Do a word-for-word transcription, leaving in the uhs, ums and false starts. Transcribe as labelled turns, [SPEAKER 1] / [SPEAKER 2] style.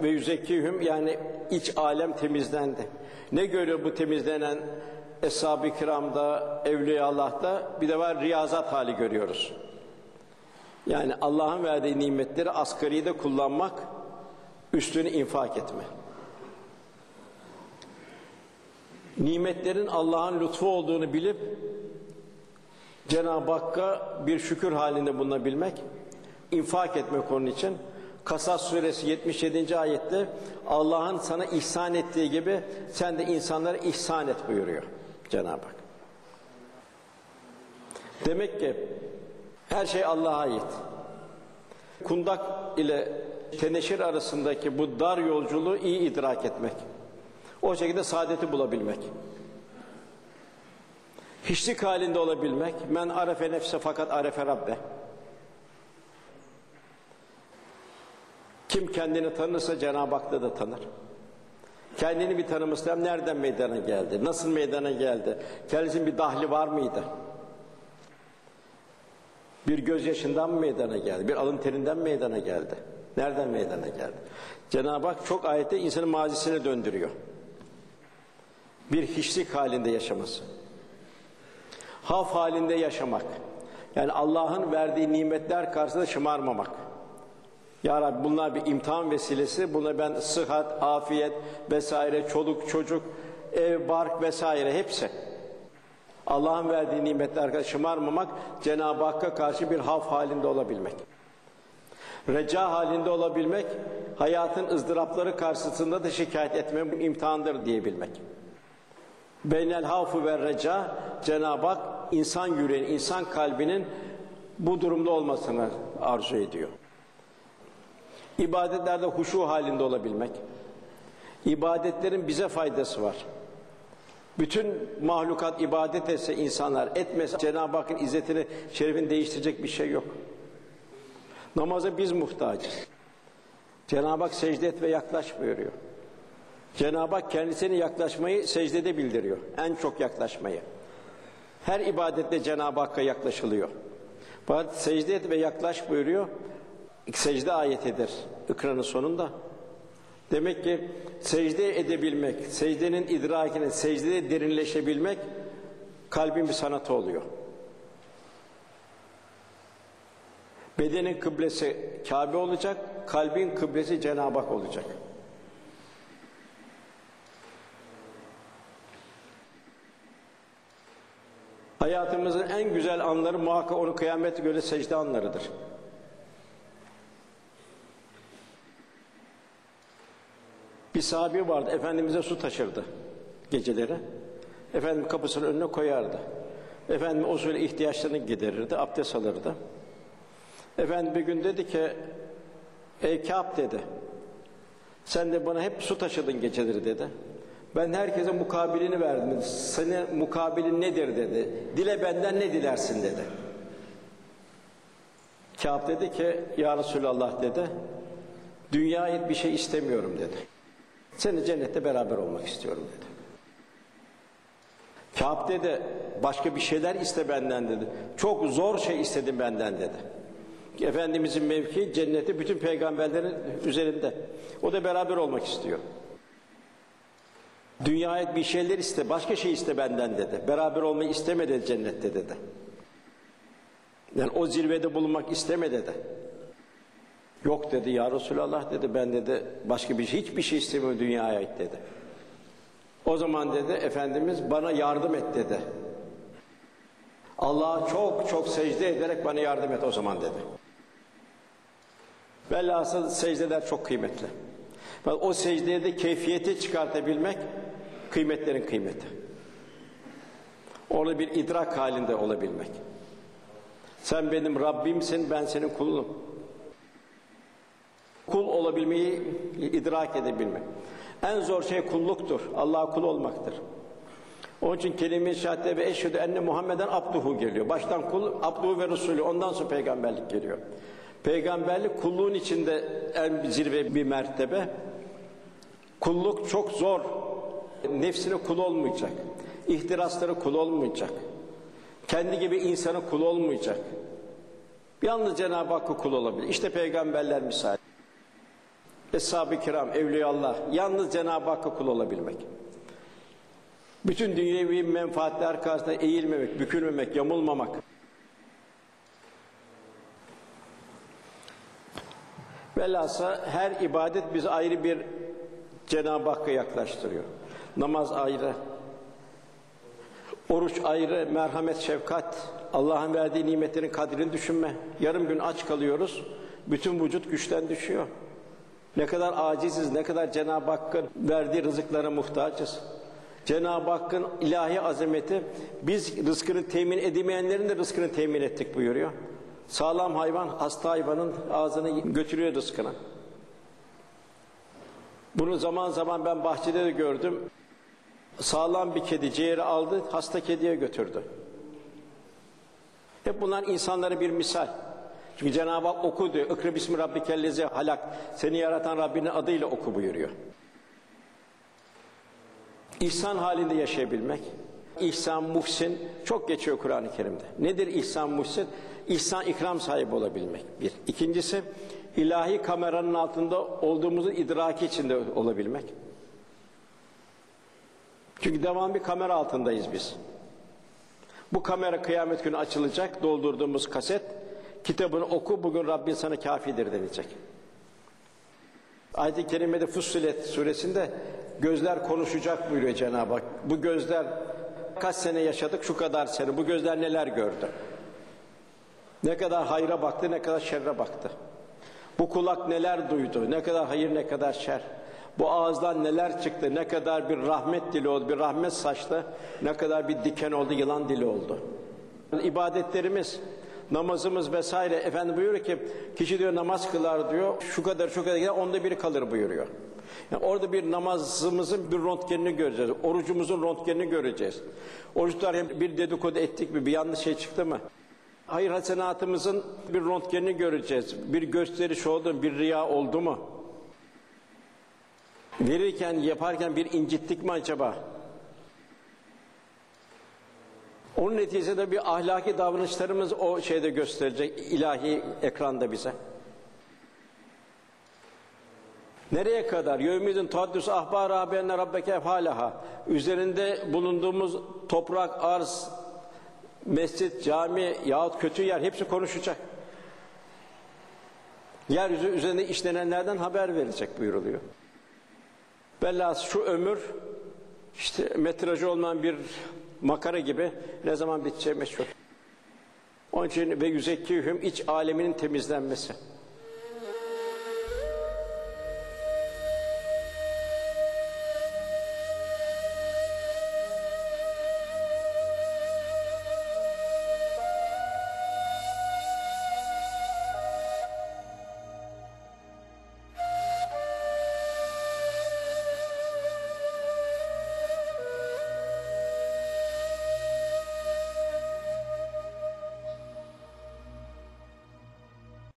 [SPEAKER 1] ve yüzekkihüm, yani iç alem temizlendi. Ne görüyor bu temizlenen Eshab-ı Kiram'da, Evliyaullah'ta? Bir de var riyazat hali görüyoruz. Yani Allah'ın verdiği nimetleri asgari de kullanmak, üstünü infak etme. Nimetlerin Allah'ın lütfu olduğunu bilip Cenab-ı Hakk'a bir şükür halinde bulunabilmek, infak etmek onun için. Kasas suresi yetmiş yedinci ayette Allah'ın sana ihsan ettiği gibi sen de insanlara ihsan et buyuruyor Cenab-ı Hak. Demek ki her şey Allah'a ait. Kundak ile teneşir arasındaki bu dar yolculuğu iyi idrak etmek. O şekilde saadeti bulabilmek. Hiçlik halinde olabilmek. Men arefe nefse fakat arefe Rabbe. Kim kendini tanırsa Cenab-ı Hak'ta da tanır. Kendini bir tanımışsa nereden meydana geldi? Nasıl meydana geldi? Kendisinin bir dahli var mıydı? Bir gözyaşından mı meydana geldi? Bir alın terinden mi meydana geldi? Nereden meydana geldi? Cenab-ı Hak çok ayette insanın mazisine döndürüyor. Bir hiçlik halinde yaşaması. Haf halinde yaşamak. Yani Allah'ın verdiği nimetler karşısında şımarmamak. Ya Rabbi bunlar bir imtihan vesilesi. Buna ben sıhhat, afiyet vesaire, çoluk, çocuk, ev, bark vesaire hepsi. Allah'ın verdiği nimetler karşısında şımarmamak, Cenab-ı Hakk'a karşı bir haf halinde olabilmek. Reca halinde olabilmek, hayatın ızdırapları karşısında da şikayet etme imtihandır diyebilmek. Beynel havfu ve reca, Cenab-ı Hak insan yüreğinin, insan kalbinin bu durumda olmasını arzu ediyor. İbadetlerde huşu halinde olabilmek. İbadetlerin bize faydası var. Bütün mahlukat ibadet etse, insanlar etmese, Cenab-ı Hakk'ın izzetini, şerefini değiştirecek bir şey yok. Namaza biz muhtacız. Cenab-ı Hak secde et ve yaklaş buyuruyor. Cenab-ı Hak kendisine yaklaşmayı secdede bildiriyor. En çok yaklaşmayı. Her ibadette Cenab-ı Hakk'a yaklaşılıyor. Fakat secde et ve yaklaş buyuruyor. Secde ayetidir ikranın sonunda. Demek ki secde edebilmek, secdenin idrakine, secdede derinleşebilmek kalbin bir sanatı oluyor. Bedenin kıblesi Kabe olacak, kalbin kıblesi Cenab-ı Hak olacak. Hayatımızın en güzel anları muhakkak onu kıyamete göre secde anlarıdır. Bir sahabi vardı, Efendimiz'e su taşırdı geceleri. Efendim kapısının önüne koyardı. Efendim o suyla ihtiyaçlarını giderirdi, abdest alırdı. Efendim bir gün dedi ki, ey Kâb dedi, sen de bana hep su taşıdın geceleri dedi. Ben herkese mukabilini verdim dedi. Senin mukabilin nedir dedi. Dile benden ne dilersin dedi. Kâb dedi ki, ya Resulallah dedi, dünyaya bir şey istemiyorum dedi. Seni cennette beraber olmak istiyorum dedi. Kâb dedi, başka bir şeyler iste benden dedi. Çok zor şey istedim benden dedi. Efendimizin mevki cenneti bütün peygamberlerin üzerinde. O da beraber olmak istiyor. Dünyaya bir şeyler iste, başka şey iste benden dedi. Beraber olmayı isteme dedi cennette dedi. Yani o zirvede bulunmak isteme dedi. Yok dedi ya Resulallah dedi, ben dedi başka bir şey, hiçbir şey istemiyorum dünyaya ait dedi. O zaman dedi Efendimiz bana yardım et dedi. Allah'a çok çok secde ederek bana yardım et o zaman dedi. Velhasıl secdeler çok kıymetli. O secdeye de keyfiyeti çıkartabilmek kıymetlerin kıymeti. Orada bir idrak halinde olabilmek. Sen benim Rabbimsin, ben senin kulunum. Kul olabilmeyi idrak edebilmek. En zor şey kulluktur. Allah'a kul olmaktır. Onun için kelime-i şehadet ve eşhedü enne Muhammeden abduhu geliyor. Baştan kul, abduhu ve resulü. Ondan sonra peygamberlik geliyor. Peygamberlik kulluğun içinde en zirve bir mertebe. Kulluk çok zor. Nefsine kul olmayacak. İhtirasları kul olmayacak. Kendi gibi insana kul olmayacak. Yalnız Cenab-ı Hakk'a kul olabilir. İşte peygamberler misali. Eshab-ı kiram, evliyaullah, yalnız Cenab-ı Hakk'a kul olabilmek. Bütün dünyevi menfaatler karşısında eğilmemek, bükülmemek, yamulmamak. Velhâsıl her ibadet bizi ayrı bir Cenab-ı Hakk'a yaklaştırıyor. Namaz ayrı, oruç ayrı, merhamet, şefkat, Allah'ın verdiği nimetlerin kadrini düşünme. Yarım gün aç kalıyoruz, bütün vücut güçten düşüyor. Ne kadar aciziz, ne kadar Cenab-ı Hakk'ın verdiği rızıklara muhtacız. Cenab-ı Hakk'ın ilahi azameti, biz rızkını temin edemeyenlerin de rızkını temin ettik buyuruyor. Sağlam hayvan, hasta hayvanın ağzını götürüyor rızkına. Bunu zaman zaman ben bahçede de gördüm. Sağlam bir kedi ciğeri aldı, hasta kediye götürdü. Hep bunlar insanlara bir misal. Çünkü Cenab-ı Hak oku diyor. İkra bismi rabbikellezi halak. Seni yaratan Rabbinin adıyla oku buyuruyor. İhsan halinde yaşayabilmek. İhsan, muhsin çok geçiyor Kur'an-ı Kerim'de. Nedir ihsan, muhsin? İhsan, ikram sahibi olabilmek. Bir. İkincisi, ilahi kameranın altında olduğumuzu idraki içinde olabilmek. Çünkü devamlı bir kamera altındayız biz. Bu kamera kıyamet günü açılacak, doldurduğumuz kaset, kitabını oku, bugün Rabbin sana kâfidir denilecek. Ayet-i Kerime'de Fussilet suresinde gözler konuşacak buyuruyor Cenab-ı Hak. Bu gözler kaç sene yaşadık, şu kadar sene, bu gözler neler gördü? Ne kadar hayra baktı, ne kadar şerre baktı? Bu kulak neler duydu, ne kadar hayır, ne kadar şer? Bu ağızdan neler çıktı, ne kadar bir rahmet dili oldu, bir rahmet saçtı, ne kadar bir diken oldu, yılan dili oldu. İbadetlerimiz, namazımız vesaire, Efendi buyuruyor ki, kişi diyor namaz kılar diyor, şu kadar şu kadar gider, onda biri kalır buyuruyor. Yani orada bir namazımızın bir röntgenini göreceğiz, orucumuzun röntgenini göreceğiz. Oruçlar hem bir dedikodu ettik mi, bir yanlış şey çıktı mı? Hayır hasenatımızın bir röntgenini göreceğiz, bir gösteriş oldu mu, bir riya oldu mu? Verirken, yaparken bir incittik mi acaba? Onun neticesinde bir ahlaki davranışlarımız o şeyde gösterecek, ilahi ekranda bize. Nereye kadar? Yevmidin tahaddüs ahbar haberne rabbeke efhalaha. Üzerinde bulunduğumuz toprak, arz, mescit, cami yahut kötü yer hepsi konuşacak. Yeryüzü üzerinde işlenenlerden haber verecek buyuruluyor. Velhâsıl şu ömür işte metrajı olmayan bir makara gibi ne zaman biteceği meçhul. Onun için ve yüzekkihüm iç aleminin temizlenmesi.